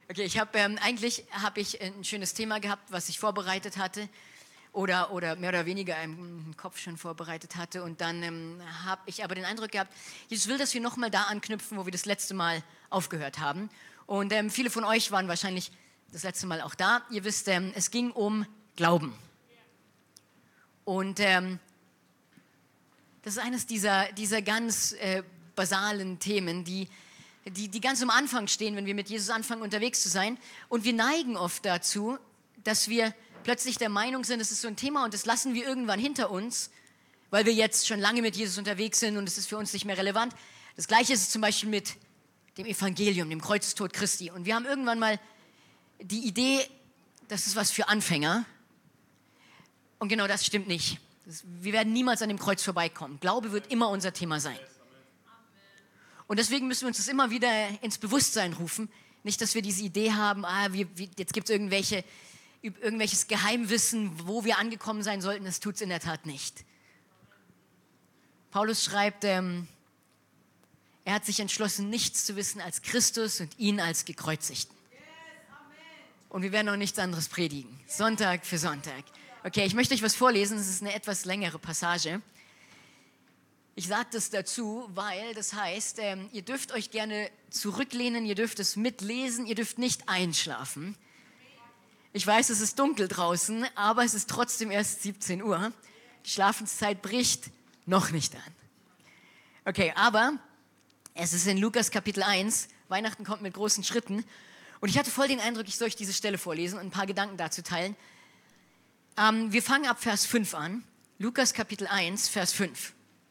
Okay, eigentlich habe ich ein schönes Thema gehabt, was ich vorbereitet hatte oder mehr oder weniger im Kopf schon vorbereitet hatte. Und dann habe ich aber den Eindruck gehabt, Jesus will, dass wir nochmal da anknüpfen, wo wir das letzte Mal aufgehört haben. Und viele von euch waren wahrscheinlich das letzte Mal auch da. Ihr wisst, es ging um Glauben. Und das ist eines dieser ganz basalen Themen, die ganz am Anfang stehen, wenn wir mit Jesus anfangen, unterwegs zu sein. Und wir neigen oft dazu, dass wir plötzlich der Meinung sind, es ist so ein Thema und das lassen wir irgendwann hinter uns, weil wir jetzt schon lange mit Jesus unterwegs sind und es ist für uns nicht mehr relevant. Das Gleiche ist es zum Beispiel mit dem Evangelium, dem Kreuzestod Christi. Und wir haben irgendwann mal die Idee, das ist was für Anfänger. Und genau das stimmt nicht. Wir werden niemals an dem Kreuz vorbeikommen. Glaube wird immer unser Thema sein. Und deswegen müssen wir uns das immer wieder ins Bewusstsein rufen. Nicht, dass wir diese Idee haben, jetzt gibt es irgendwelches Geheimwissen, wo wir angekommen sein sollten. Das tut es in der Tat nicht. Paulus schreibt, er hat sich entschlossen, nichts zu wissen als Christus und ihn als Gekreuzigten. Und wir werden auch nichts anderes predigen. Sonntag für Sonntag. Okay, ich möchte euch was vorlesen. Das ist eine etwas längere Passage. Ich sage das dazu, weil das heißt, ihr dürft euch gerne zurücklehnen, ihr dürft es mitlesen, ihr dürft nicht einschlafen. Ich weiß, es ist dunkel draußen, aber es ist trotzdem erst 17 Uhr. Die Schlafenszeit bricht noch nicht an. Okay, aber es ist in Lukas Kapitel 1. Weihnachten kommt mit großen Schritten. Und ich hatte voll den Eindruck, ich soll euch diese Stelle vorlesen und ein paar Gedanken dazu teilen. Wir fangen ab Vers 5 an. Lukas Kapitel 1, Vers 5.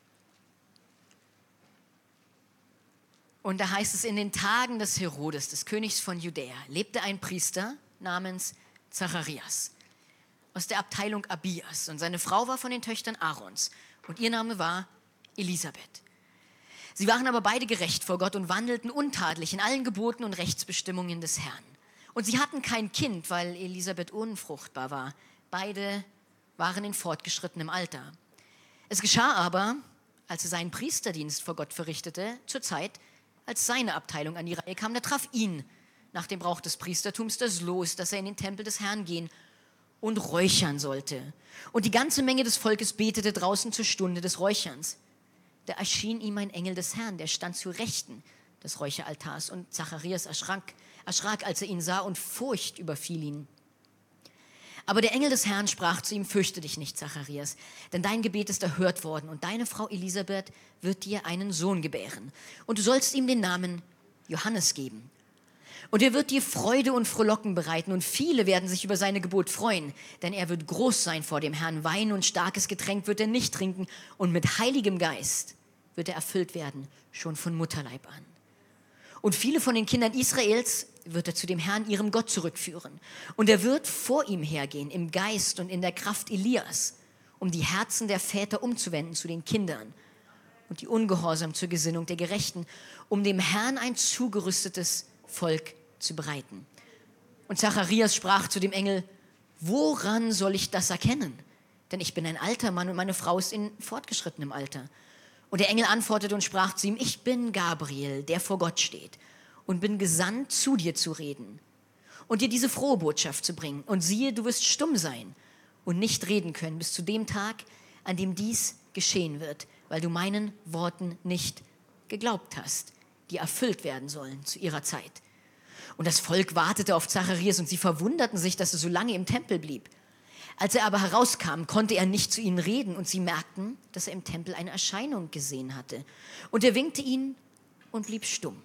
Und da heißt es, in den Tagen des Herodes, des Königs von Judäa, lebte ein Priester namens Zacharias aus der Abteilung Abias. Und seine Frau war von den Töchtern Aarons. Und ihr Name war Elisabeth. Sie waren aber beide gerecht vor Gott und wandelten untadelig in allen Geboten und Rechtsbestimmungen des Herrn. Und sie hatten kein Kind, weil Elisabeth unfruchtbar war. Beide waren in fortgeschrittenem Alter. Es geschah aber, als er seinen Priesterdienst vor Gott verrichtete, zur Zeit, als seine Abteilung an die Reihe kam, da traf ihn nach dem Brauch des Priestertums das Los, dass er in den Tempel des Herrn gehen und räuchern sollte. Und die ganze Menge des Volkes betete draußen zur Stunde des Räucherns. Da erschien ihm ein Engel des Herrn, der stand zu Rechten des Räucheraltars. Und Zacharias erschrak, als er ihn sah, und Furcht überfiel ihn. Aber der Engel des Herrn sprach zu ihm, fürchte dich nicht, Zacharias, denn dein Gebet ist erhört worden und deine Frau Elisabeth wird dir einen Sohn gebären. Und du sollst ihm den Namen Johannes geben. Und er wird dir Freude und Frohlocken bereiten und viele werden sich über seine Geburt freuen, denn er wird groß sein vor dem Herrn. Wein und starkes Getränk wird er nicht trinken und mit heiligem Geist wird er erfüllt werden, schon von Mutterleib an. Und viele von den Kindern Israels wird er zu dem Herrn, ihrem Gott, zurückführen. Und er wird vor ihm hergehen, im Geist und in der Kraft Elias, um die Herzen der Väter umzuwenden zu den Kindern und die Ungehorsam zur Gesinnung der Gerechten, um dem Herrn ein zugerüstetes Volk zu bereiten. Und Zacharias sprach zu dem Engel, woran soll ich das erkennen? Denn ich bin ein alter Mann und meine Frau ist in fortgeschrittenem Alter. Und der Engel antwortete und sprach zu ihm, ich bin Gabriel, der vor Gott steht und bin gesandt, zu dir zu reden und dir diese frohe Botschaft zu bringen. Und siehe, du wirst stumm sein und nicht reden können bis zu dem Tag, an dem dies geschehen wird, weil du meinen Worten nicht geglaubt hast, die erfüllt werden sollen zu ihrer Zeit. Und das Volk wartete auf Zacharias und sie verwunderten sich, dass er so lange im Tempel blieb. Als er aber herauskam, konnte er nicht zu ihnen reden und sie merkten, dass er im Tempel eine Erscheinung gesehen hatte. Und er winkte ihnen und blieb stumm.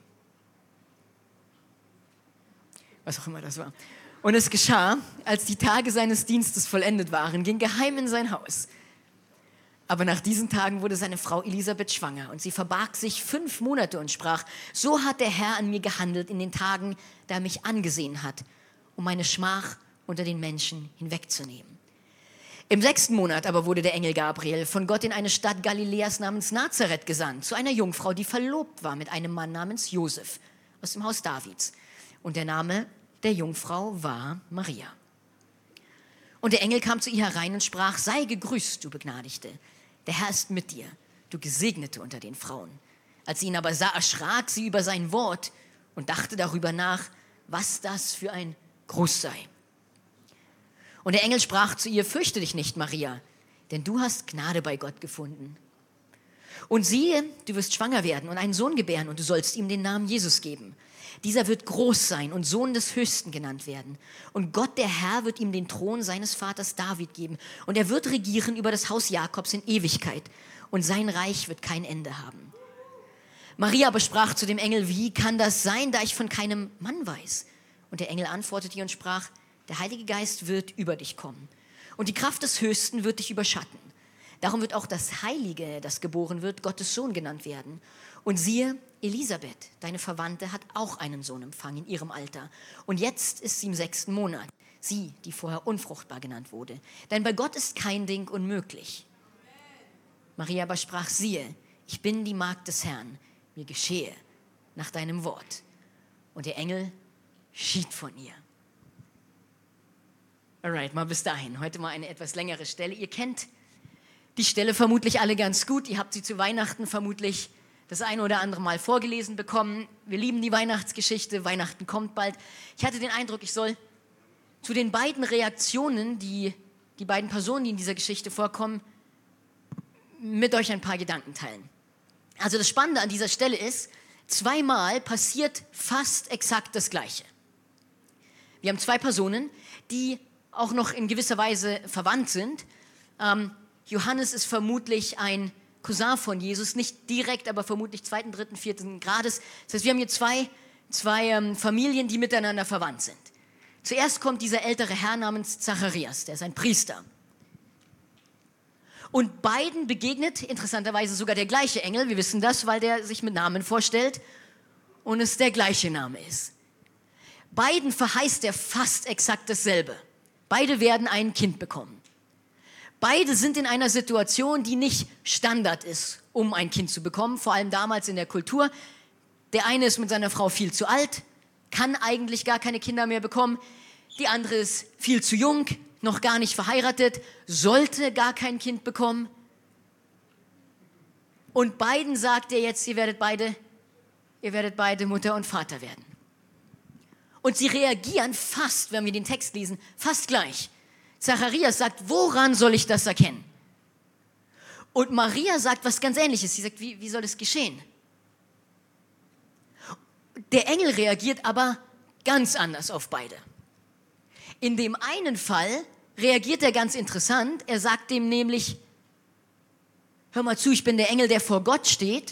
Was auch immer das war. Und es geschah, als die Tage seines Dienstes vollendet waren, ging geheim in sein Haus. Aber nach diesen Tagen wurde seine Frau Elisabeth schwanger und sie verbarg sich 5 Monate und sprach, so hat der Herr an mir gehandelt in den Tagen, da er mich angesehen hat, um meine Schmach unter den Menschen hinwegzunehmen. Im 6. Monat aber wurde der Engel Gabriel von Gott in eine Stadt Galiläas namens Nazareth gesandt, zu einer Jungfrau, die verlobt war mit einem Mann namens Josef aus dem Haus Davids. Und der Name der Jungfrau war Maria. Und der Engel kam zu ihr herein und sprach, sei gegrüßt, du Begnadigte. Der Herr ist mit dir, du Gesegnete unter den Frauen. Als sie ihn aber sah, erschrak sie über sein Wort und dachte darüber nach, was das für ein Gruß sei. Und der Engel sprach zu ihr: Fürchte dich nicht, Maria, denn du hast Gnade bei Gott gefunden. Und siehe, du wirst schwanger werden und einen Sohn gebären und du sollst ihm den Namen Jesus geben. Dieser wird groß sein und Sohn des Höchsten genannt werden. Und Gott, der Herr, wird ihm den Thron seines Vaters David geben. Und er wird regieren über das Haus Jakobs in Ewigkeit. Und sein Reich wird kein Ende haben. Maria aber sprach zu dem Engel: Wie kann das sein, da ich von keinem Mann weiß? Und der Engel antwortete ihr und sprach: Der Heilige Geist wird über dich kommen. Und die Kraft des Höchsten wird dich überschatten. Darum wird auch das Heilige, das geboren wird, Gottes Sohn genannt werden. Und siehe, Elisabeth, deine Verwandte, hat auch einen Sohn empfangen in ihrem Alter. Und jetzt ist sie im 6. Monat, sie, die vorher unfruchtbar genannt wurde. Denn bei Gott ist kein Ding unmöglich. Maria aber sprach: Siehe, ich bin die Magd des Herrn, mir geschehe nach deinem Wort. Und der Engel schied von ihr. Alright, mal bis dahin. Heute mal eine etwas längere Stelle. Ihr kennt die Stelle vermutlich alle ganz gut. Ihr habt sie zu Weihnachten vermutlich das eine oder andere Mal vorgelesen bekommen. Wir lieben die Weihnachtsgeschichte. Weihnachten kommt bald. Ich hatte den Eindruck, ich soll zu den beiden Reaktionen, die beiden Personen, die in dieser Geschichte vorkommen, mit euch ein paar Gedanken teilen. Also das Spannende an dieser Stelle ist, zweimal passiert fast exakt das Gleiche. Wir haben zwei Personen, die auch noch in gewisser Weise verwandt sind. Johannes ist vermutlich ein Cousin von Jesus, nicht direkt, aber vermutlich 2., 3., 4. Grades. Das heißt, wir haben hier zwei Familien, die miteinander verwandt sind. Zuerst kommt dieser ältere Herr namens Zacharias, der ist ein Priester. Und beiden begegnet interessanterweise sogar der gleiche Engel. Wir wissen das, weil der sich mit Namen vorstellt und es der gleiche Name ist. Beiden verheißt er fast exakt dasselbe. Beide werden ein Kind bekommen. Beide sind in einer Situation, die nicht Standard ist, um ein Kind zu bekommen, vor allem damals in der Kultur. Der eine ist mit seiner Frau viel zu alt, kann eigentlich gar keine Kinder mehr bekommen. Die andere ist viel zu jung, noch gar nicht verheiratet, sollte gar kein Kind bekommen. Und beiden sagt er jetzt, ihr werdet beide Mutter und Vater werden. Und sie reagieren fast, wenn wir den Text lesen, fast gleich. Zacharias sagt: Woran soll ich das erkennen? Und Maria sagt was ganz Ähnliches. Sie sagt: Wie soll es geschehen? Der Engel reagiert aber ganz anders auf beide. In dem einen Fall reagiert er ganz interessant. Er sagt dem nämlich: Hör mal zu, ich bin der Engel, der vor Gott steht.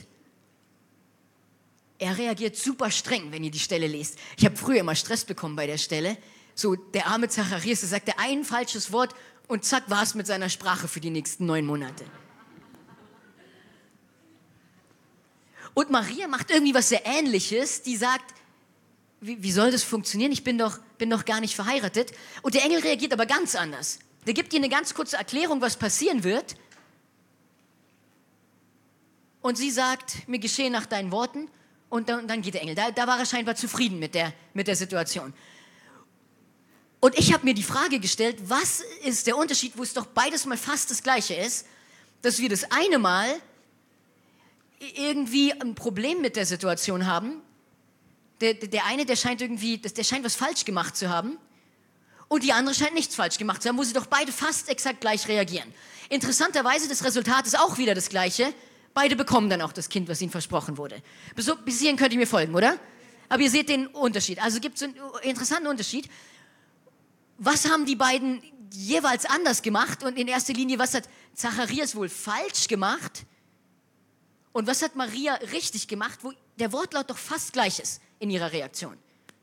Er reagiert super streng, wenn ihr die Stelle lest. Ich habe früher immer Stress bekommen bei der Stelle. So, der arme Zacharias, der sagte ein falsches Wort und zack, war es mit seiner Sprache für die nächsten 9 Monate. Und Maria macht irgendwie was sehr Ähnliches. Die sagt: Wie soll das funktionieren? Ich bin doch gar nicht verheiratet. Und der Engel reagiert aber ganz anders. Der gibt ihr eine ganz kurze Erklärung, was passieren wird. Und sie sagt: Mir geschehe nach deinen Worten. Und dann geht der Engel. Da war er scheinbar zufrieden mit der Situation. Und ich habe mir die Frage gestellt, was ist der Unterschied, wo es doch beides mal fast das Gleiche ist, dass wir das eine Mal irgendwie ein Problem mit der Situation haben. Der eine, der scheint was falsch gemacht zu haben. Und die andere scheint nichts falsch gemacht zu haben, wo sie doch beide fast exakt gleich reagieren. Interessanterweise, das Resultat ist auch wieder das Gleiche. Beide bekommen dann auch das Kind, was ihnen versprochen wurde. Bis hierhin könnt ihr mir folgen, oder? Aber ihr seht den Unterschied. Also gibt es einen interessanten Unterschied. Was haben die beiden jeweils anders gemacht? Und in erster Linie, was hat Zacharias wohl falsch gemacht? Und was hat Maria richtig gemacht, wo der Wortlaut doch fast gleich ist in ihrer Reaktion?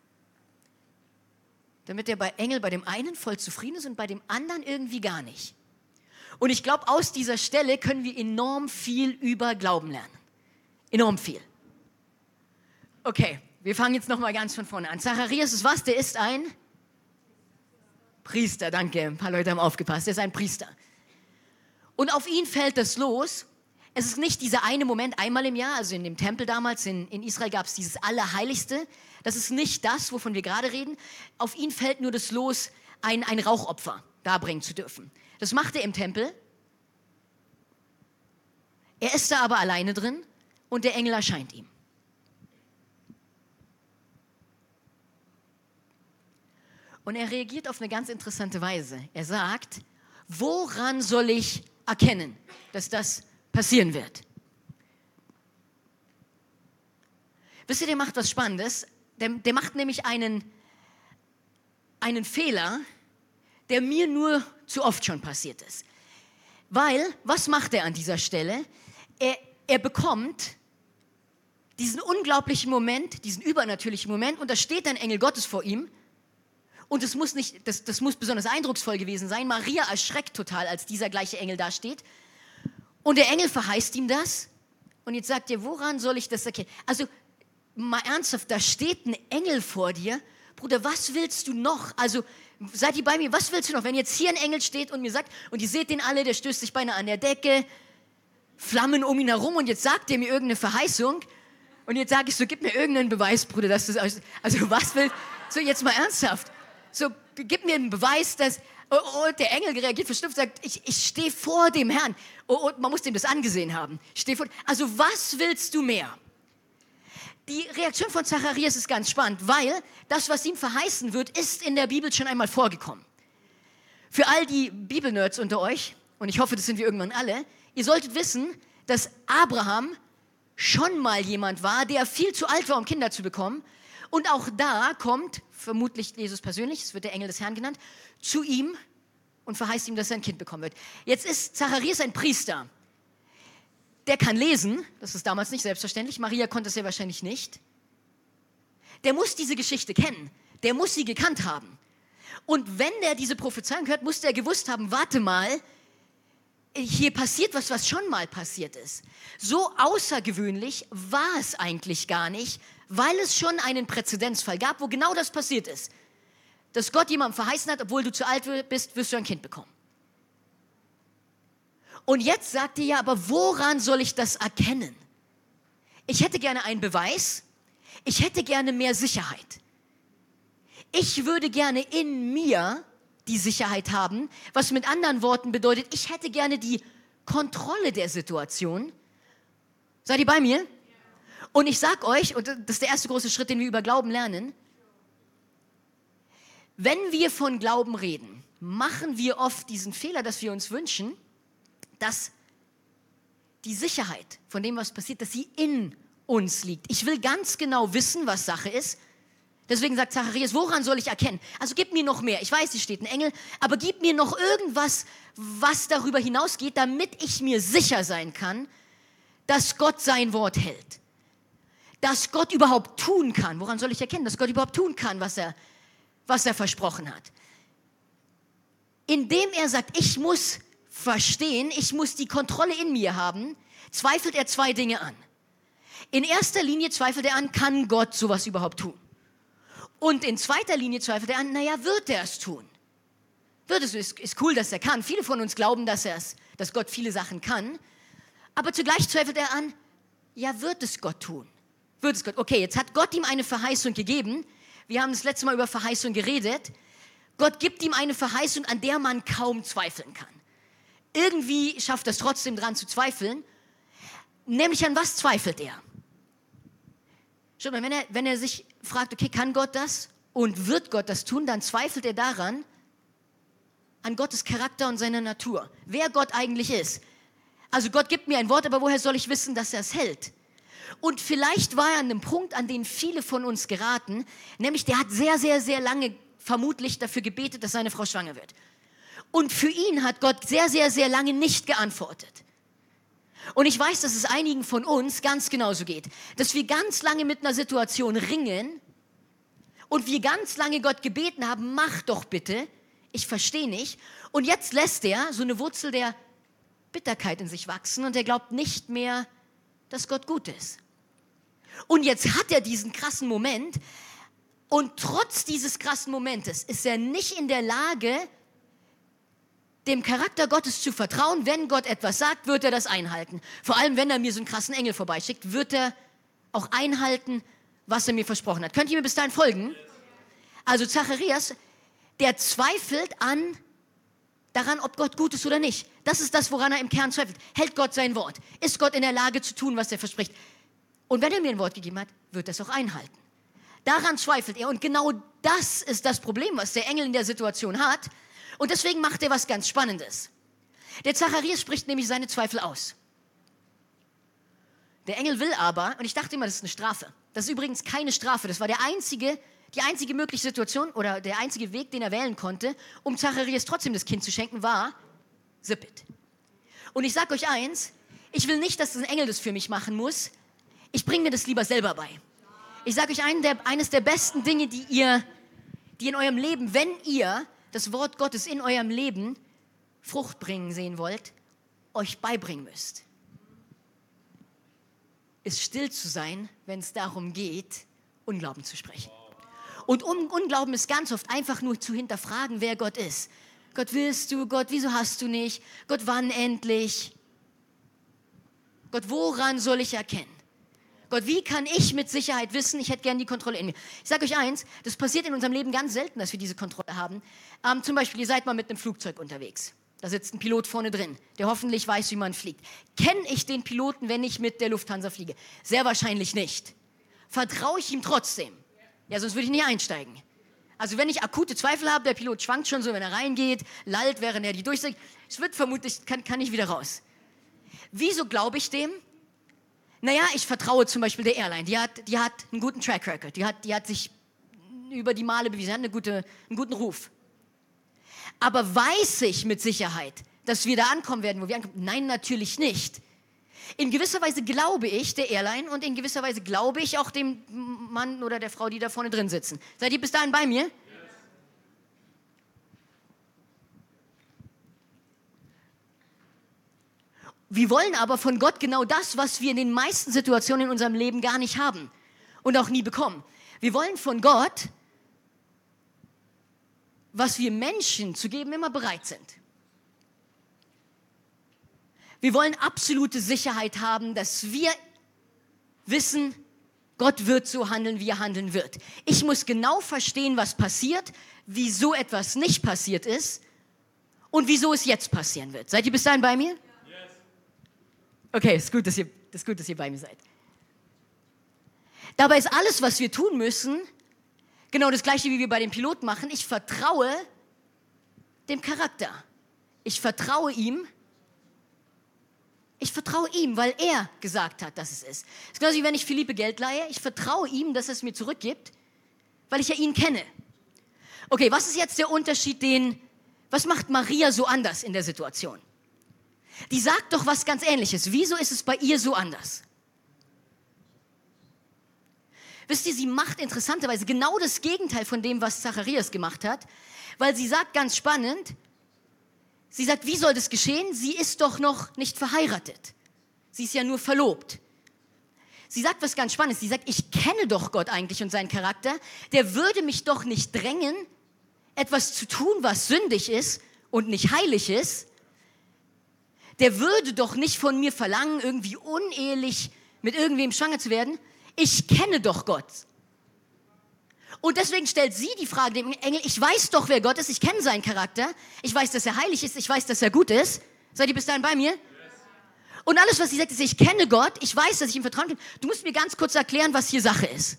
Damit der Engel bei dem einen voll zufrieden ist und bei dem anderen irgendwie gar nicht. Und ich glaube, aus dieser Stelle können wir enorm viel über Glauben lernen. Enorm viel. Okay, wir fangen jetzt nochmal ganz von vorne an. Zacharias ist was? Der ist ein Priester, danke. Ein paar Leute haben aufgepasst. Er ist ein Priester. Und auf ihn fällt das los. Es ist nicht dieser eine Moment einmal im Jahr, also in dem Tempel damals in Israel gab es dieses Allerheiligste. Das ist nicht das, wovon wir gerade reden. Auf ihn fällt nur das Los, ein Rauchopfer darbringen zu dürfen. Das macht er im Tempel. Er ist da aber alleine drin und der Engel erscheint ihm. Und er reagiert auf eine ganz interessante Weise. Er sagt, woran soll ich erkennen, dass das passieren wird? Wisst ihr, der macht was Spannendes. Der macht nämlich einen Fehler, der mir nur zu oft schon passiert ist. Weil, was macht er an dieser Stelle? Er bekommt diesen unglaublichen Moment, diesen übernatürlichen Moment, und da steht ein Engel Gottes vor ihm. Und das muss besonders eindrucksvoll gewesen sein. Maria erschreckt total, als dieser gleiche Engel da steht. Und der Engel verheißt ihm das. Und jetzt sagt er, woran soll ich das erkennen? Also, mal ernsthaft, da steht ein Engel vor dir. Bruder, was willst du noch? Also, seid ihr bei mir? Was willst du noch? Wenn jetzt hier ein Engel steht und mir sagt, und ihr seht den alle, der stößt sich beinahe an der Decke, Flammen um ihn herum, und jetzt sagt er mir irgendeine Verheißung. Und jetzt sage ich so, gib mir irgendeinen Beweis, Bruder, dass du, also was willst du? So, jetzt mal ernsthaft. So, gib mir einen Beweis, dass, der Engel reagiert verstimmt, sagt, ich stehe vor dem Herrn. Und man muss dem das angesehen haben. Also was willst du mehr? Die Reaktion von Zacharias ist ganz spannend, weil das, was ihm verheißen wird, ist in der Bibel schon einmal vorgekommen. Für all die Bibelnerds unter euch, und ich hoffe, das sind wir irgendwann alle, ihr solltet wissen, dass Abraham schon mal jemand war, der viel zu alt war, um Kinder zu bekommen. Und auch da kommt, vermutlich Jesus persönlich, es wird der Engel des Herrn genannt, zu ihm und verheißt ihm, dass er ein Kind bekommen wird. Jetzt ist Zacharias ein Priester. Der kann lesen, das ist damals nicht selbstverständlich, Maria konnte es ja wahrscheinlich nicht. Der muss diese Geschichte kennen, der muss sie gekannt haben. Und wenn der diese Prophezeiung hört, muss der gewusst haben, warte mal, hier passiert was schon mal passiert ist. So außergewöhnlich war es eigentlich gar nicht, weil es schon einen Präzedenzfall gab, wo genau das passiert ist. Dass Gott jemandem verheißen hat, obwohl du zu alt bist, wirst du ein Kind bekommen. Und jetzt sagt ihr ja, aber woran soll ich das erkennen? Ich hätte gerne einen Beweis, ich hätte gerne mehr Sicherheit. Ich würde gerne in mir die Sicherheit haben, was mit anderen Worten bedeutet, ich hätte gerne die Kontrolle der Situation. Seid ihr bei mir? Und ich sag euch, und das ist der erste große Schritt, den wir über Glauben lernen, wenn wir von Glauben reden, machen wir oft diesen Fehler, dass wir uns wünschen, dass die Sicherheit von dem, was passiert, dass sie in uns liegt. Ich will ganz genau wissen, was Sache ist. Deswegen sagt Zacharias, woran soll ich erkennen? Also gib mir noch mehr. Ich weiß, hier steht ein Engel, aber gib mir noch irgendwas, was darüber hinausgeht, damit ich mir sicher sein kann, dass Gott sein Wort hält. Dass Gott überhaupt tun kann. Woran soll ich erkennen, dass Gott überhaupt tun kann, was er versprochen hat? Indem er sagt, ich muss verstehen, ich muss die Kontrolle in mir haben, zweifelt er zwei Dinge an. In erster Linie zweifelt er an, kann Gott sowas überhaupt tun? Und in zweiter Linie zweifelt er an, naja, wird er es tun? Ist cool, dass er kann. Viele von uns glauben, dass Gott viele Sachen kann. Aber zugleich zweifelt er an, ja, wird es Gott tun? Wird es Gott? Okay, jetzt hat Gott ihm eine Verheißung gegeben. Wir haben das letzte Mal über Verheißung geredet. Gott gibt ihm eine Verheißung, an der man kaum zweifeln kann. Irgendwie schafft er es trotzdem dran zu zweifeln. Nämlich an was zweifelt er? Schaut mal, wenn er sich fragt, okay, kann Gott das und wird Gott das tun, dann zweifelt er daran, an Gottes Charakter und seiner Natur. Wer Gott eigentlich ist. Also Gott gibt mir ein Wort, aber woher soll ich wissen, dass er es hält? Und vielleicht war er an einem Punkt, an den viele von uns geraten, nämlich der hat sehr, sehr, sehr lange vermutlich dafür gebetet, dass seine Frau schwanger wird. Und für ihn hat Gott sehr, sehr, sehr lange nicht geantwortet. Und ich weiß, dass es einigen von uns ganz genauso geht, dass wir ganz lange mit einer Situation ringen und wir ganz lange Gott gebeten haben, mach doch bitte, ich verstehe nicht. Und jetzt lässt er so eine Wurzel der Bitterkeit in sich wachsen und er glaubt nicht mehr, dass Gott gut ist. Und jetzt hat er diesen krassen Moment und trotz dieses krassen Momentes ist er nicht in der Lage, dem Charakter Gottes zu vertrauen. Wenn Gott etwas sagt, wird er das einhalten. Vor allem, wenn er mir so einen krassen Engel vorbeischickt, wird er auch einhalten, was er mir versprochen hat. Könnt ihr mir bis dahin folgen? Also Zacharias, der zweifelt daran, ob Gott gut ist oder nicht. Das ist das, woran er im Kern zweifelt. Hält Gott sein Wort? Ist Gott in der Lage zu tun, was er verspricht? Und wenn er mir ein Wort gegeben hat, wird er es auch einhalten. Daran zweifelt er. Und genau das ist das Problem, was der Engel in der Situation hat. Und deswegen macht er was ganz Spannendes. Der Zacharias spricht nämlich seine Zweifel aus. Der Engel will aber, und ich dachte immer, das ist eine Strafe. Das ist übrigens keine Strafe. Das war die einzige mögliche Situation oder der einzige Weg, den er wählen konnte, um Zacharias trotzdem das Kind zu schenken, war zip it. Und ich sage euch eins, ich will nicht, dass ein Engel das für mich machen muss. Ich bringe mir das lieber selber bei. Ich sage euch eines der besten Dinge, die in eurem Leben, wenn ihr das Wort Gottes in eurem Leben Frucht bringen sehen wollt, euch beibringen müsst, ist still zu sein, wenn es darum geht, Unglauben zu sprechen. Und Unglauben ist ganz oft einfach nur zu hinterfragen, wer Gott ist. Gott, willst du? Gott, wieso hast du nicht? Gott, wann endlich? Gott, woran soll ich erkennen? Gott, wie kann ich mit Sicherheit wissen, ich hätte gern die Kontrolle in mir? Ich sage euch eins, das passiert in unserem Leben ganz selten, dass wir diese Kontrolle haben. Zum Beispiel, ihr seid mal mit einem Flugzeug unterwegs. Da sitzt ein Pilot vorne drin, der hoffentlich weiß, wie man fliegt. Kenne ich den Piloten, wenn ich mit der Lufthansa fliege? Sehr wahrscheinlich nicht. Vertraue ich ihm trotzdem? Ja, sonst würde ich nicht einsteigen. Also wenn ich akute Zweifel habe, der Pilot schwankt schon so, wenn er reingeht, lallt, während er die durchsagt. Es wird vermutlich, kann ich wieder raus. Wieso glaube ich dem? Naja, ich vertraue zum Beispiel der Airline. Die hat einen guten Track Record. Die hat sich über die Male bewiesen, hat einen guten Ruf. Aber weiß ich mit Sicherheit, dass wir da ankommen werden, wo wir ankommen? Nein, natürlich nicht. In gewisser Weise glaube ich der Airline und in gewisser Weise glaube ich auch dem Mann oder der Frau, die da vorne drin sitzen. Seid ihr bis dahin bei mir? Yes. Wir wollen aber von Gott genau das, was wir in den meisten Situationen in unserem Leben gar nicht haben und auch nie bekommen. Wir wollen von Gott, was wir Menschen zu geben immer bereit sind. Wir wollen absolute Sicherheit haben, dass wir wissen, Gott wird so handeln, wie er handeln wird. Ich muss genau verstehen, was passiert, wieso etwas nicht passiert ist und wieso es jetzt passieren wird. Seid ihr bis dahin bei mir? Yes. Okay, ist gut, dass ihr bei mir seid. Dabei ist alles, was wir tun müssen, genau das Gleiche, wie wir bei dem Piloten machen. Ich vertraue dem Charakter. Ich vertraue ihm, weil er gesagt hat, dass es ist. Es ist genauso wie wenn ich Philippe Geld leihe. Ich vertraue ihm, dass er es mir zurückgibt, weil ich ja ihn kenne. Okay, was ist jetzt der Unterschied, was macht Maria so anders in der Situation? Die sagt doch was ganz Ähnliches. Wieso ist es bei ihr so anders? Wisst ihr, sie macht interessanterweise genau das Gegenteil von dem, was Zacharias gemacht hat, weil sie sagt ganz spannend, sie sagt, wie soll das geschehen? Sie ist doch noch nicht verheiratet. Sie ist ja nur verlobt. Sie sagt was ganz Spannendes. Sie sagt, ich kenne doch Gott eigentlich und seinen Charakter. Der würde mich doch nicht drängen, etwas zu tun, was sündig ist und nicht heilig ist. Der würde doch nicht von mir verlangen, irgendwie unehelich mit irgendwem schwanger zu werden. Ich kenne doch Gott. Und deswegen stellt sie die Frage dem Engel, ich weiß doch, wer Gott ist, ich kenne seinen Charakter, ich weiß, dass er heilig ist, ich weiß, dass er gut ist. Seid ihr bis dahin bei mir? Yes. Und alles, was sie sagt, ist, ich kenne Gott, ich weiß, dass ich ihm vertrauen kann. Du musst mir ganz kurz erklären, was hier Sache ist.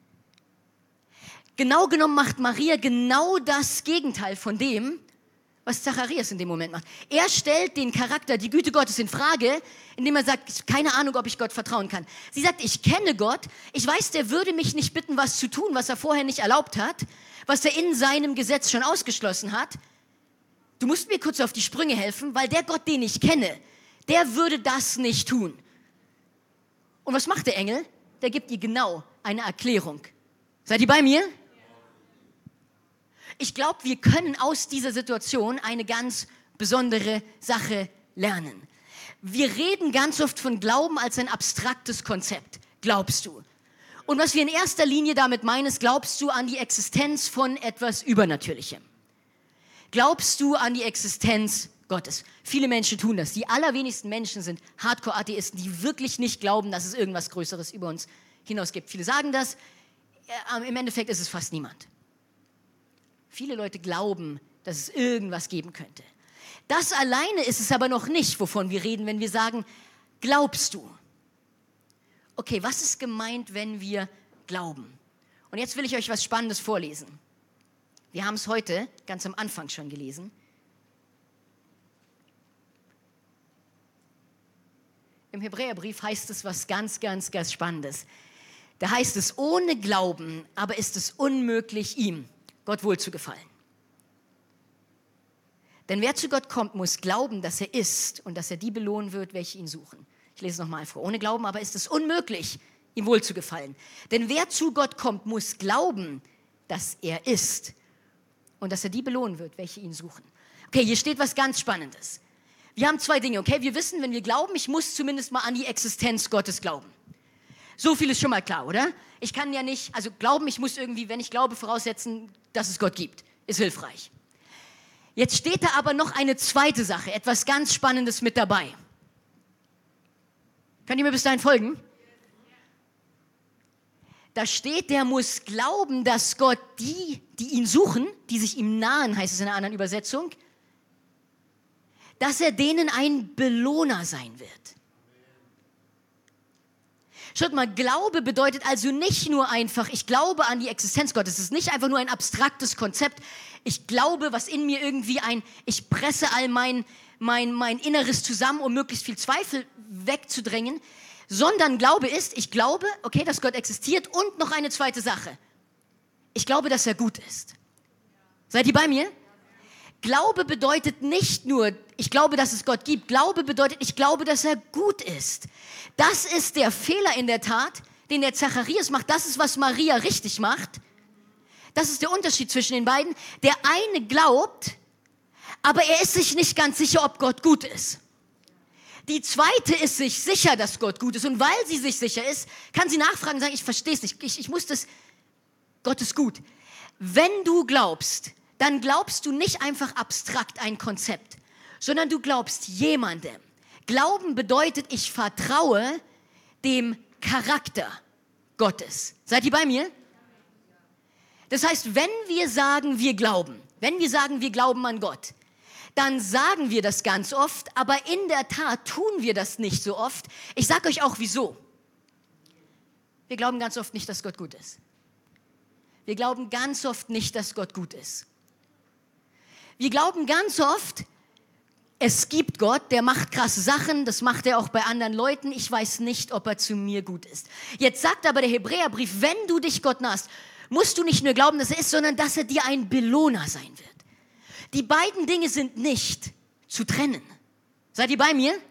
Genau genommen macht Maria genau das Gegenteil von dem, was Zacharias in dem Moment macht. Er stellt den Charakter, die Güte Gottes in Frage, indem er sagt, keine Ahnung, ob ich Gott vertrauen kann. Sie sagt, ich kenne Gott, ich weiß, der würde mich nicht bitten, was zu tun, was er vorher nicht erlaubt hat, was er in seinem Gesetz schon ausgeschlossen hat. Du musst mir kurz auf die Sprünge helfen, weil der Gott, den ich kenne, der würde das nicht tun. Und was macht der Engel? Der gibt ihr genau eine Erklärung. Seid ihr bei mir? Ich glaube, wir können aus dieser Situation eine ganz besondere Sache lernen. Wir reden ganz oft von Glauben als ein abstraktes Konzept. Glaubst du? Und was wir in erster Linie damit meinen, ist, glaubst du an die Existenz von etwas Übernatürlichem? Glaubst du an die Existenz Gottes? Viele Menschen tun das. Die allerwenigsten Menschen sind Hardcore-Atheisten, die wirklich nicht glauben, dass es irgendwas Größeres über uns hinaus gibt. Viele sagen das, im Endeffekt ist es fast niemand. Viele Leute glauben, dass es irgendwas geben könnte. Das alleine ist es aber noch nicht, wovon wir reden, wenn wir sagen, glaubst du? Okay, was ist gemeint, wenn wir glauben? Und jetzt will ich euch was Spannendes vorlesen. Wir haben es heute ganz am Anfang schon gelesen. Im Hebräerbrief heißt es was ganz, ganz, ganz Spannendes. Da heißt es, ohne Glauben aber ist es unmöglich, ihm, Gott wohlzugefallen. Denn wer zu Gott kommt, muss glauben, dass er ist und dass er die belohnen wird, welche ihn suchen. Ich lese es nochmal vor. Ohne Glauben aber ist es unmöglich, ihm wohlzugefallen. Denn wer zu Gott kommt, muss glauben, dass er ist und dass er die belohnen wird, welche ihn suchen. Okay, hier steht was ganz Spannendes. Wir haben zwei Dinge, okay? Wir wissen, wenn wir glauben, ich muss zumindest mal an die Existenz Gottes glauben. So viel ist schon mal klar, oder? Ich kann ja nicht, also glauben, ich muss irgendwie, wenn ich glaube, voraussetzen, dass es Gott gibt. Ist hilfreich. Jetzt steht da aber noch eine zweite Sache, etwas ganz Spannendes mit dabei. Könnt ihr mir bis dahin folgen? Da steht, der muss glauben, dass Gott die ihn suchen, die sich ihm nahen, heißt es in einer anderen Übersetzung, dass er denen ein Belohner sein wird. Schaut mal, Glaube bedeutet also nicht nur einfach, ich glaube an die Existenz Gottes. Es ist nicht einfach nur ein abstraktes Konzept. Ich glaube, was in mir irgendwie ich presse all mein Inneres zusammen, um möglichst viel Zweifel wegzudrängen. Sondern Glaube ist, ich glaube, okay, dass Gott existiert und noch eine zweite Sache. Ich glaube, dass er gut ist. Seid ihr bei mir? Glaube bedeutet nicht nur, ich glaube, dass es Gott gibt. Glaube bedeutet, ich glaube, dass er gut ist. Das ist der Fehler in der Tat, den der Zacharias macht. Das ist, was Maria richtig macht. Das ist der Unterschied zwischen den beiden. Der eine glaubt, aber er ist sich nicht ganz sicher, ob Gott gut ist. Die zweite ist sich sicher, dass Gott gut ist. Und weil sie sich sicher ist, kann sie nachfragen und sagen, ich verstehe es nicht. Ich muss das, Gott ist gut. Wenn du glaubst, dann glaubst du nicht einfach abstrakt ein Konzept, sondern du glaubst jemandem. Glauben bedeutet, ich vertraue dem Charakter Gottes. Seid ihr bei mir? Das heißt, wenn wir sagen, wir glauben an Gott, dann sagen wir das ganz oft, aber in der Tat tun wir das nicht so oft. Ich sage euch auch, wieso. Wir glauben ganz oft nicht, dass Gott gut ist. Wir glauben ganz oft nicht, dass Gott gut ist. Wir glauben ganz oft, es gibt Gott, der macht krasse Sachen, das macht er auch bei anderen Leuten. Ich weiß nicht, ob er zu mir gut ist. Jetzt sagt aber der Hebräerbrief, wenn du dich Gott nahst, musst du nicht nur glauben, dass er ist, sondern dass er dir ein Belohner sein wird. Die beiden Dinge sind nicht zu trennen. Seid ihr bei mir?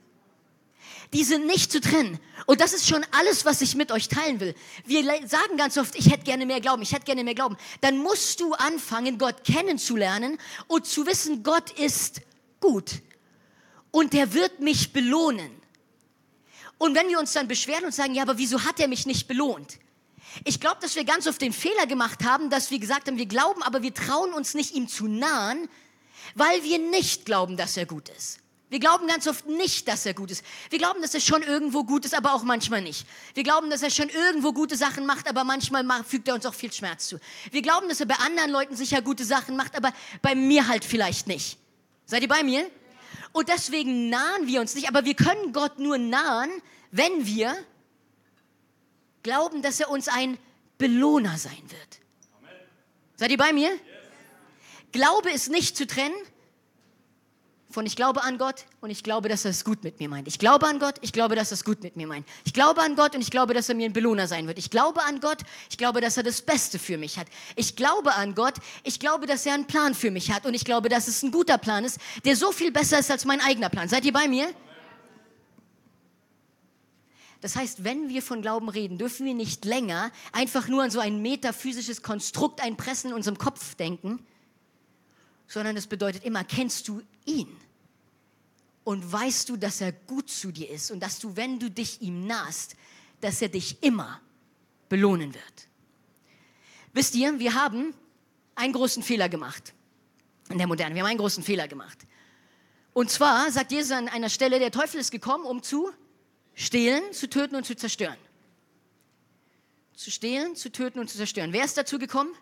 Die sind nicht zu trennen. Und das ist schon alles, was ich mit euch teilen will. Wir sagen ganz oft, ich hätte gerne mehr Glauben, ich hätte gerne mehr Glauben. Dann musst du anfangen, Gott kennenzulernen und zu wissen, Gott ist gut. Und der wird mich belohnen. Und wenn wir uns dann beschweren und sagen, ja, aber wieso hat er mich nicht belohnt? Ich glaube, dass wir ganz oft den Fehler gemacht haben, dass wir gesagt haben, wir glauben, aber wir trauen uns nicht, ihm zu nahen, weil wir nicht glauben, dass er gut ist. Wir glauben ganz oft nicht, dass er gut ist. Wir glauben, dass er schon irgendwo gut ist, aber auch manchmal nicht. Wir glauben, dass er schon irgendwo gute Sachen macht, aber manchmal fügt er uns auch viel Schmerz zu. Wir glauben, dass er bei anderen Leuten sicher gute Sachen macht, aber bei mir halt vielleicht nicht. Seid ihr bei mir? Und deswegen nahen wir uns nicht, aber wir können Gott nur nahen, wenn wir glauben, dass er uns ein Belohner sein wird. Amen. Seid ihr bei mir? Yes. Glaube ist nicht zu trennen von ich glaube an Gott und ich glaube, dass er es gut mit mir meint. Ich glaube an Gott, ich glaube, dass er es gut mit mir meint. Ich glaube an Gott und ich glaube, dass er mir ein Belohner sein wird. Ich glaube an Gott, ich glaube, dass er das Beste für mich hat. Ich glaube an Gott, ich glaube, dass er einen Plan für mich hat und ich glaube, dass es ein guter Plan ist, der so viel besser ist als mein eigener Plan. Seid ihr bei mir? Amen. Das heißt, wenn wir von Glauben reden, dürfen wir nicht länger einfach nur an so ein metaphysisches Konstrukt einpressen in unserem Kopf denken, sondern es bedeutet immer, kennst du ihn? Und weißt du, dass er gut zu dir ist und dass du, wenn du dich ihm nahst, dass er dich immer belohnen wird. Wisst ihr, wir haben einen großen Fehler gemacht in der Moderne. Wir haben einen großen Fehler gemacht. Und zwar sagt Jesus an einer Stelle, der Teufel ist gekommen, um zu stehlen, zu töten und zu zerstören. Zu stehlen, zu töten und zu zerstören. Wer ist dazu gekommen?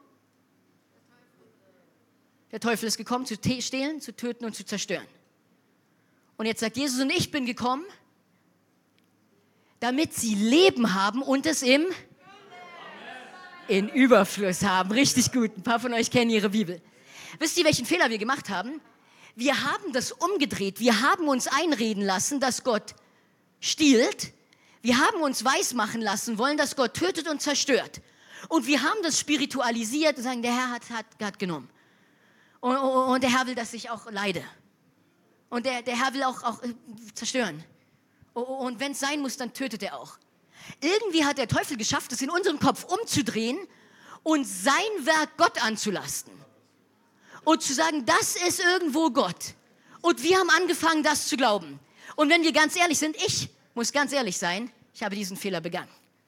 Der Teufel ist gekommen, zu stehlen, zu töten und zu zerstören. Und jetzt sagt Jesus, und ich bin gekommen, damit sie Leben haben und es im in Überfluss haben. Richtig gut. Ein paar von euch kennen ihre Bibel. Wisst ihr, welchen Fehler wir gemacht haben? Wir haben das umgedreht. Wir haben uns einreden lassen, dass Gott stiehlt. Wir haben uns weismachen lassen wollen, dass Gott tötet und zerstört. Und wir haben das spiritualisiert und sagen, der Herr hat genommen. Und der Herr will, dass ich auch leide. Und der Herr will auch zerstören. Und wenn es sein muss, dann tötet er auch. Irgendwie hat der Teufel geschafft, es in unserem Kopf umzudrehen und sein Werk Gott anzulasten. Und zu sagen, das ist irgendwo Gott. Und wir haben angefangen, das zu glauben. Und wenn wir ganz ehrlich sind, ich muss ganz ehrlich sein, ich habe diesen Fehler begangen.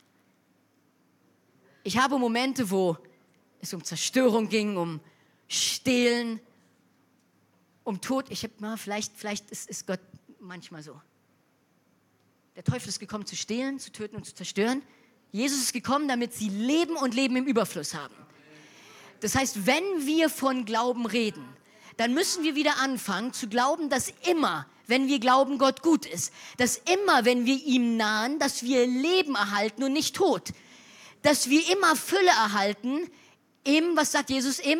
Ich habe Momente, wo es um Zerstörung ging, um Stehlen, um Tod. Vielleicht ist Gott manchmal so. Der Teufel ist gekommen, zu stehlen, zu töten und zu zerstören. Jesus ist gekommen, damit sie leben und Leben im Überfluss haben. Das heißt, wenn wir von Glauben reden, dann müssen wir wieder anfangen zu glauben, dass immer, wenn wir glauben, Gott gut ist, dass immer, wenn wir ihm nahen, dass wir Leben erhalten und nicht Tod. Dass wir immer Fülle erhalten was sagt Jesus, im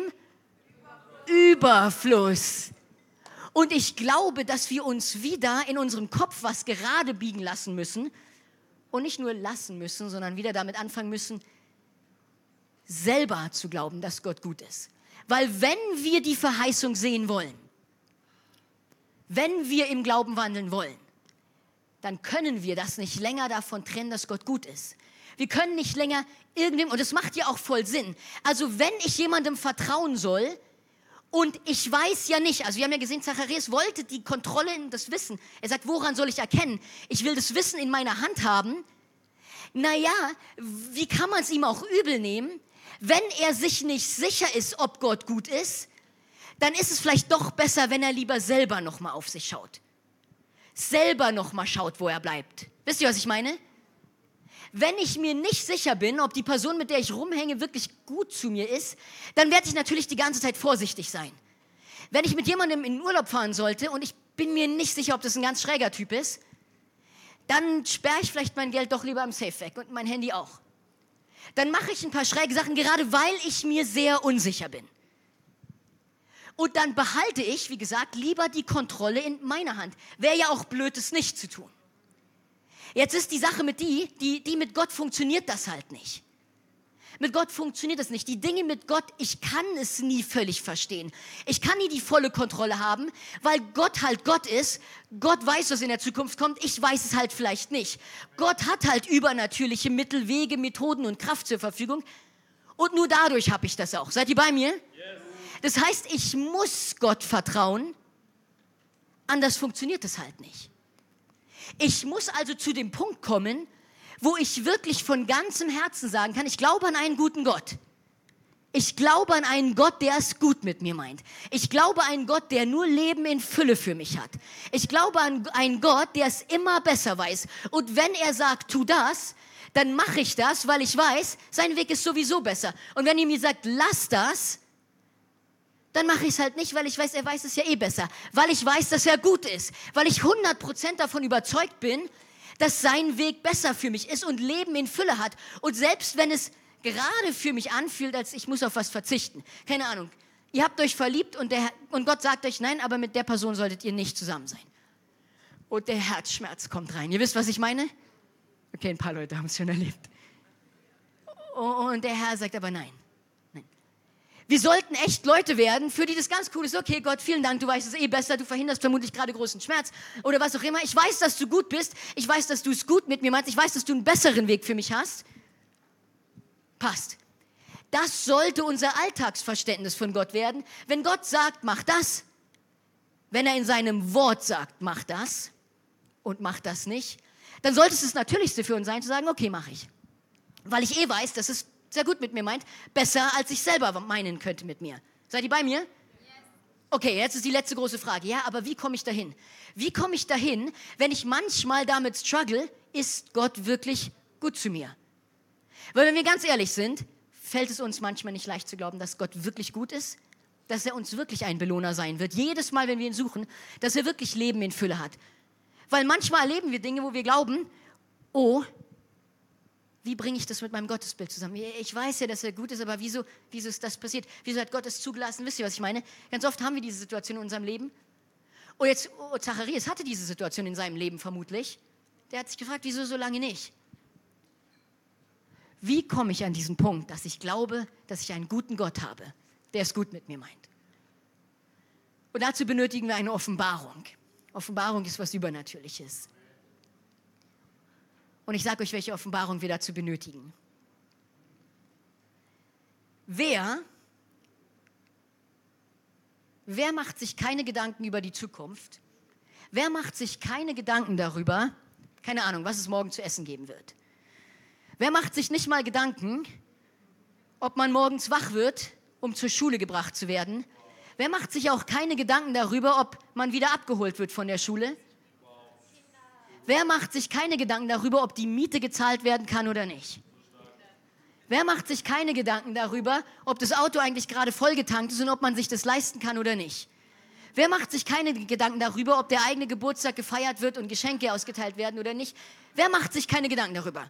Überfluss. Und ich glaube, dass wir uns wieder in unserem Kopf was gerade biegen lassen müssen und nicht nur lassen müssen, sondern wieder damit anfangen müssen, selber zu glauben, dass Gott gut ist. Weil wenn wir die Verheißung sehen wollen, wenn wir im Glauben wandeln wollen, dann können wir das nicht länger davon trennen, dass Gott gut ist. Wir können nicht länger irgendwem, und das macht ja auch voll Sinn. Also wenn ich jemandem vertrauen soll und ich weiß ja nicht, also wir haben ja gesehen, Zacharias wollte die Kontrolle in das Wissen. Er sagt, woran soll ich erkennen? Ich will das Wissen in meiner Hand haben. Naja, wie kann man es ihm auch übel nehmen, wenn er sich nicht sicher ist, ob Gott gut ist? Dann ist es vielleicht doch besser, wenn er lieber selber nochmal auf sich schaut. Selber nochmal schaut, wo er bleibt. Wisst ihr, was ich meine? Wenn ich mir nicht sicher bin, ob die Person, mit der ich rumhänge, wirklich gut zu mir ist, dann werde ich natürlich die ganze Zeit vorsichtig sein. Wenn ich mit jemandem in den Urlaub fahren sollte und ich bin mir nicht sicher, ob das ein ganz schräger Typ ist, dann sperre ich vielleicht mein Geld doch lieber im Safe weg und mein Handy auch. Dann mache ich ein paar schräge Sachen, gerade weil ich mir sehr unsicher bin. Und dann behalte ich, wie gesagt, lieber die Kontrolle in meiner Hand. Wäre ja auch blöd, es nicht zu tun. Jetzt ist die Sache mit die mit Gott funktioniert das halt nicht. Mit Gott funktioniert das nicht. Die Dinge mit Gott, ich kann es nie völlig verstehen. Ich kann nie die volle Kontrolle haben, weil Gott halt Gott ist. Gott weiß, was in der Zukunft kommt. Ich weiß es halt vielleicht nicht. Gott hat halt übernatürliche Mittel, Wege, Methoden und Kraft zur Verfügung. Und nur dadurch habe ich das auch. Seid ihr bei mir? Yes. Das heißt, ich muss Gott vertrauen. Anders funktioniert es halt nicht. Ich muss also zu dem Punkt kommen, wo ich wirklich von ganzem Herzen sagen kann, ich glaube an einen guten Gott. Ich glaube an einen Gott, der es gut mit mir meint. Ich glaube an einen Gott, der nur Leben in Fülle für mich hat. Ich glaube an einen Gott, der es immer besser weiß. Und wenn er sagt, tu das, dann mache ich das, weil ich weiß, sein Weg ist sowieso besser. Und wenn er mir sagt, lass das, dann mache ich es halt nicht, weil ich weiß, er weiß es ja eh besser. Weil ich weiß, dass er gut ist. Weil ich 100% davon überzeugt bin, dass sein Weg besser für mich ist und Leben in Fülle hat. Und selbst wenn es gerade für mich anfühlt, als ich muss auf was verzichten. Keine Ahnung. Ihr habt euch verliebt und Gott sagt euch, nein, aber mit der Person solltet ihr nicht zusammen sein. Und der Herzschmerz kommt rein. Ihr wisst, was ich meine? Okay, ein paar Leute haben es schon erlebt. Und der Herr sagt aber nein. Wir sollten echt Leute werden, für die das ganz cool ist. Okay, Gott, vielen Dank, du weißt es eh besser, du verhinderst vermutlich gerade großen Schmerz oder was auch immer. Ich weiß, dass du gut bist. Ich weiß, dass du es gut mit mir meinst. Ich weiß, dass du einen besseren Weg für mich hast. Passt. Das sollte unser Alltagsverständnis von Gott werden. Wenn Gott sagt, mach das, wenn er in seinem Wort sagt, mach das und mach das nicht, dann sollte es das Natürlichste für uns sein, zu sagen, okay, mach ich. Weil ich eh weiß, dass es sehr gut mit mir meint, besser als ich selber meinen könnte mit mir. Seid ihr bei mir? Okay, jetzt ist die letzte große Frage. Ja, aber wie komme ich dahin? Wie komme ich dahin, wenn ich manchmal damit struggle, ist Gott wirklich gut zu mir? Weil wenn wir ganz ehrlich sind, fällt es uns manchmal nicht leicht zu glauben, dass Gott wirklich gut ist, dass er uns wirklich ein Belohner sein wird. Jedes Mal, wenn wir ihn suchen, dass er wirklich Leben in Fülle hat. Weil manchmal erleben wir Dinge, wo wir glauben, oh, wie bringe ich das mit meinem Gottesbild zusammen? Ich weiß ja, dass er gut ist, aber wieso ist das passiert? Wieso hat Gott es zugelassen? Wisst ihr, was ich meine? Ganz oft haben wir diese Situation in unserem Leben. Und jetzt, Zacharias hatte diese Situation in seinem Leben vermutlich. Der hat sich gefragt, wieso so lange nicht? Wie komme ich an diesen Punkt, dass ich glaube, dass ich einen guten Gott habe, der es gut mit mir meint? Und dazu benötigen wir eine Offenbarung. Offenbarung ist was Übernatürliches. Und ich sage euch, welche Offenbarung wir dazu benötigen. Wer macht sich keine Gedanken über die Zukunft? Wer macht sich keine Gedanken darüber, keine Ahnung, was es morgen zu essen geben wird? Wer macht sich nicht mal Gedanken, ob man morgens wach wird, um zur Schule gebracht zu werden? Wer macht sich auch keine Gedanken darüber, ob man wieder abgeholt wird von der Schule? Wer macht sich keine Gedanken darüber, ob die Miete gezahlt werden kann oder nicht? Wer macht sich keine Gedanken darüber, ob das Auto eigentlich gerade vollgetankt ist und ob man sich das leisten kann oder nicht? Wer macht sich keine Gedanken darüber, ob der eigene Geburtstag gefeiert wird und Geschenke ausgeteilt werden oder nicht? Wer macht sich keine Gedanken darüber?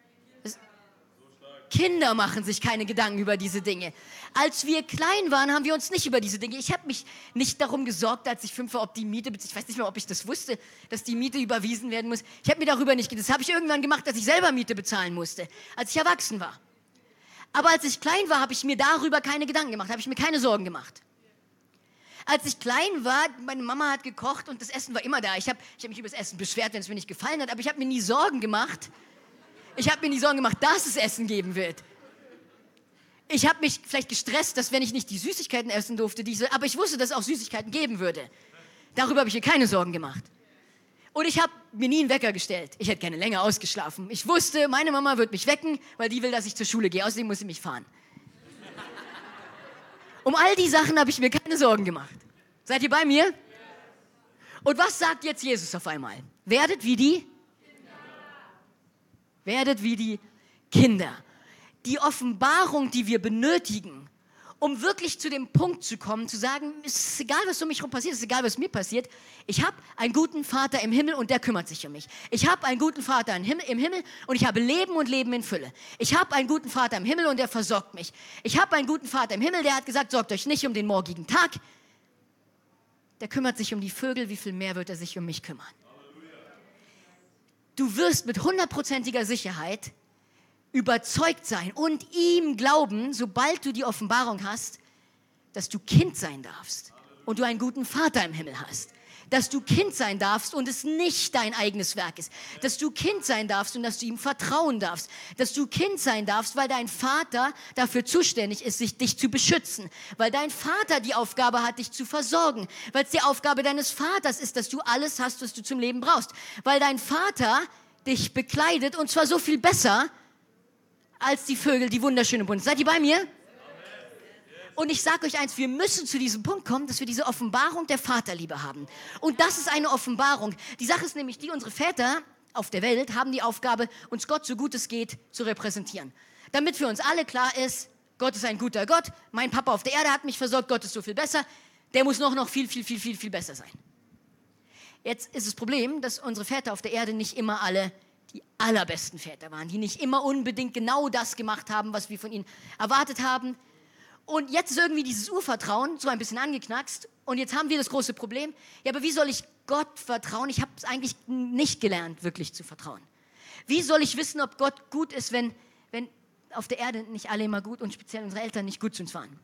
Kinder machen sich keine Gedanken über diese Dinge. Als wir klein waren, haben wir uns nicht über diese Dinge. Ich habe mich nicht darum gesorgt, als ich 5 war, ob die Miete, ich weiß nicht mehr, ob ich das wusste, dass die Miete überwiesen werden muss. Ich habe mir darüber nicht gedacht. Das habe ich irgendwann gemacht, dass ich selber Miete bezahlen musste, als ich erwachsen war. Aber als ich klein war, habe ich mir darüber keine Gedanken gemacht, habe ich mir keine Sorgen gemacht. Als ich klein war, meine Mama hat gekocht und das Essen war immer da. Ich hab mich über das Essen beschwert, wenn es mir nicht gefallen hat, aber ich habe mir nie Sorgen gemacht. Dass es Essen geben wird. Ich habe mich vielleicht gestresst, dass wenn ich nicht die Süßigkeiten essen durfte, aber ich wusste, dass es auch Süßigkeiten geben würde. Darüber habe ich mir keine Sorgen gemacht. Und ich habe mir nie einen Wecker gestellt. Ich hätte gerne länger ausgeschlafen. Ich wusste, meine Mama wird mich wecken, weil die will, dass ich zur Schule gehe. Außerdem muss sie mich fahren. Um all die Sachen habe ich mir keine Sorgen gemacht. Seid ihr bei mir? Und was sagt jetzt Jesus auf einmal? Werdet wie die Kinder. Die Offenbarung, die wir benötigen, um wirklich zu dem Punkt zu kommen, zu sagen, es ist egal, was um mich herum passiert, es ist egal, was mir passiert. Ich habe einen guten Vater im Himmel und der kümmert sich um mich. Ich habe einen guten Vater im Himmel und ich habe Leben und Leben in Fülle. Ich habe einen guten Vater im Himmel und der versorgt mich. Ich habe einen guten Vater im Himmel, der hat gesagt, sorgt euch nicht um den morgigen Tag. Der kümmert sich um die Vögel, wie viel mehr wird er sich um mich kümmern? Du wirst mit 100%iger Sicherheit überzeugt sein und ihm glauben, sobald du die Offenbarung hast, dass du Kind sein darfst und du einen guten Vater im Himmel hast. Dass du Kind sein darfst und es nicht dein eigenes Werk ist. Dass du Kind sein darfst und dass du ihm vertrauen darfst. Dass du Kind sein darfst, weil dein Vater dafür zuständig ist, dich zu beschützen. Weil dein Vater die Aufgabe hat, dich zu versorgen. Weil es die Aufgabe deines Vaters ist, dass du alles hast, was du zum Leben brauchst. Weil dein Vater dich bekleidet und zwar so viel besser als die Vögel, die wunderschöne Bunte. Seid ihr bei mir? Und ich sage euch eins, wir müssen zu diesem Punkt kommen, dass wir diese Offenbarung der Vaterliebe haben. Und das ist eine Offenbarung. Die Sache ist nämlich die, unsere Väter auf der Welt haben die Aufgabe, uns Gott so gut es geht zu repräsentieren. Damit für uns alle klar ist, Gott ist ein guter Gott, mein Papa auf der Erde hat mich versorgt, Gott ist so viel besser, der muss noch viel besser sein. Jetzt ist das Problem, dass unsere Väter auf der Erde nicht immer alle die allerbesten Väter waren, die nicht immer unbedingt genau das gemacht haben, was wir von ihnen erwartet haben. Und jetzt ist irgendwie dieses Urvertrauen so ein bisschen angeknackst und jetzt haben wir das große Problem, ja, aber wie soll ich Gott vertrauen? Ich habe es eigentlich nicht gelernt, wirklich zu vertrauen. Wie soll ich wissen, ob Gott gut ist, wenn auf der Erde nicht alle immer gut und speziell unsere Eltern nicht gut zu uns waren?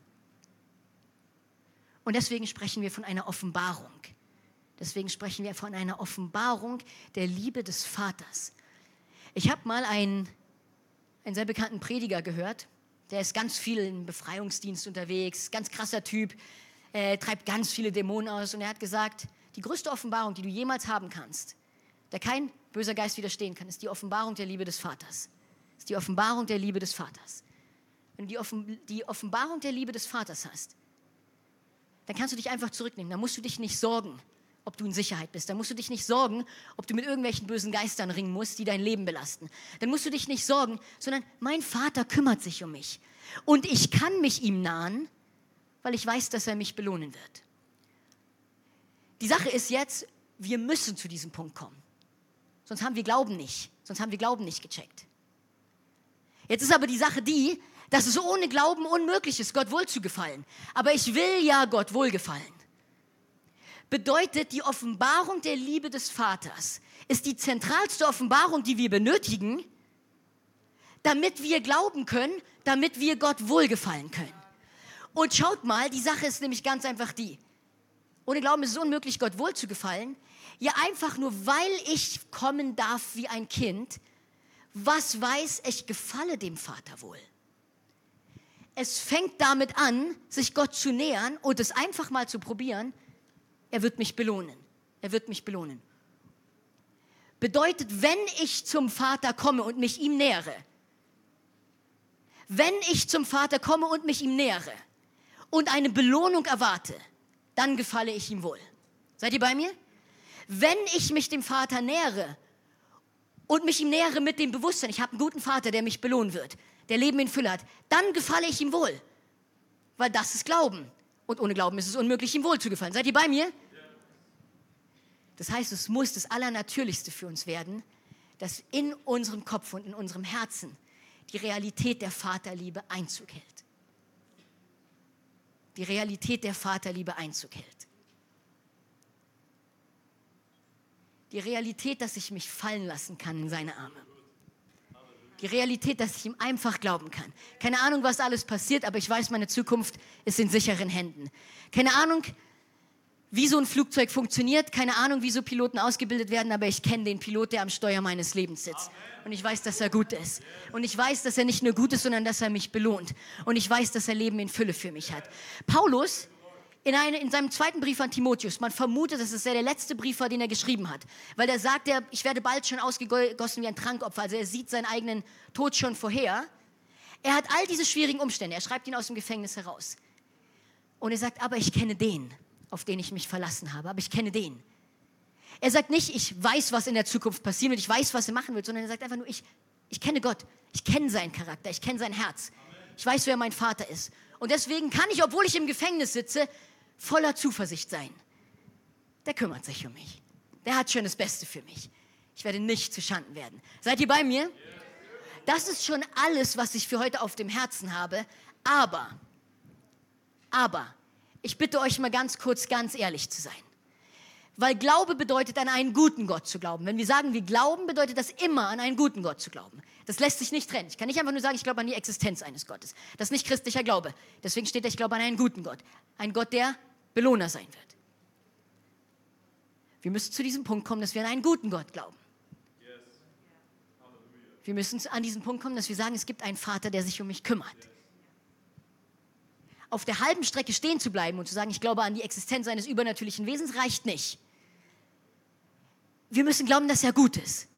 Und deswegen sprechen wir von einer Offenbarung. Deswegen sprechen wir von einer Offenbarung der Liebe des Vaters. Ich habe mal einen sehr bekannten Prediger gehört, der ist ganz viel im Befreiungsdienst unterwegs, ganz krasser Typ, treibt ganz viele Dämonen aus und er hat gesagt, die größte Offenbarung, die du jemals haben kannst, der kein böser Geist widerstehen kann, ist die Offenbarung der Liebe des Vaters. Ist die Offenbarung der Liebe des Vaters. Wenn du die Offenbarung der Liebe des Vaters hast, dann kannst du dich einfach zurücknehmen, dann musst du dich nicht sorgen, ob du in Sicherheit bist. Dann musst du dich nicht sorgen, ob du mit irgendwelchen bösen Geistern ringen musst, die dein Leben belasten. Dann musst du dich nicht sorgen, sondern mein Vater kümmert sich um mich. Und ich kann mich ihm nahen, weil ich weiß, dass er mich belohnen wird. Die Sache ist jetzt, wir müssen zu diesem Punkt kommen. Sonst haben wir Glauben nicht. Sonst haben wir Glauben nicht gecheckt. Jetzt ist aber die Sache die, dass es ohne Glauben unmöglich ist, Gott wohlzugefallen. Aber ich will ja Gott wohlgefallen. Bedeutet, die Offenbarung der Liebe des Vaters ist die zentralste Offenbarung, die wir benötigen, damit wir glauben können, damit wir Gott wohlgefallen können. Und schaut mal, die Sache ist nämlich ganz einfach die. Ohne Glauben ist es unmöglich, Gott wohlzugefallen. Ja, einfach nur, weil ich kommen darf wie ein Kind, was weiß, ich gefalle dem Vater wohl. Es fängt damit an, sich Gott zu nähern und es einfach mal zu probieren. Er wird mich belohnen. Er wird mich belohnen. Bedeutet, wenn ich zum Vater komme und mich ihm nähere, wenn ich zum Vater komme und mich ihm nähere und eine Belohnung erwarte, dann gefalle ich ihm wohl. Seid ihr bei mir? Wenn ich mich dem Vater nähere und mich ihm nähere mit dem Bewusstsein, ich habe einen guten Vater, der mich belohnen wird, der Leben in Fülle hat, dann gefalle ich ihm wohl. Weil das ist Glauben. Und ohne Glauben ist es unmöglich, ihm wohl zu gefallen. Seid ihr bei mir? Das heißt, es muss das Allernatürlichste für uns werden, dass in unserem Kopf und in unserem Herzen die Realität der Vaterliebe Einzug hält. Die Realität der Vaterliebe Einzug hält. Die Realität, dass ich mich fallen lassen kann in seine Arme. Die Realität, dass ich ihm einfach glauben kann. Keine Ahnung, was alles passiert, aber ich weiß, meine Zukunft ist in sicheren Händen. Keine Ahnung, wie so ein Flugzeug funktioniert. Keine Ahnung, wie so Piloten ausgebildet werden, aber ich kenne den Pilot, der am Steuer meines Lebens sitzt. Und ich weiß, dass er gut ist. Und ich weiß, dass er nicht nur gut ist, sondern dass er mich belohnt. Und ich weiß, dass er Leben in Fülle für mich hat. Paulus, in seinem zweiten Brief an Timotheus, man vermutet, dass es der letzte Brief war, den er geschrieben hat. Weil er sagt, ich werde bald schon ausgegossen wie ein Trankopfer. Also er sieht seinen eigenen Tod schon vorher. Er hat all diese schwierigen Umstände. Er schreibt ihn aus dem Gefängnis heraus. Und er sagt, aber ich kenne den, auf den ich mich verlassen habe. Aber ich kenne den. Er sagt nicht, ich weiß, was in der Zukunft passieren wird, ich weiß, was er machen wird, sondern er sagt einfach nur, ich kenne Gott. Ich kenne seinen Charakter, ich kenne sein Herz. Ich weiß, wer mein Vater ist. Und deswegen kann ich, obwohl ich im Gefängnis sitze, voller Zuversicht sein. Der kümmert sich um mich. Der hat schon das Beste für mich. Ich werde nicht zuschanden werden. Seid ihr bei mir? Das ist schon alles, was ich für heute auf dem Herzen habe. Aber, ich bitte euch mal ganz kurz, ganz ehrlich zu sein. Weil Glaube bedeutet, an einen guten Gott zu glauben. Wenn wir sagen, wir glauben, bedeutet das immer, an einen guten Gott zu glauben. Das lässt sich nicht trennen. Ich kann nicht einfach nur sagen, ich glaube an die Existenz eines Gottes. Das ist nicht christlicher Glaube. Deswegen steht da, ich glaube an einen guten Gott. Ein Gott, der Belohner sein wird. Wir müssen zu diesem Punkt kommen, dass wir an einen guten Gott glauben. Wir müssen an diesen Punkt kommen, dass wir sagen, es gibt einen Vater, der sich um mich kümmert. Auf der halben Strecke stehen zu bleiben und zu sagen, ich glaube an die Existenz eines übernatürlichen Wesens, reicht nicht. Wir müssen glauben, dass er gut ist.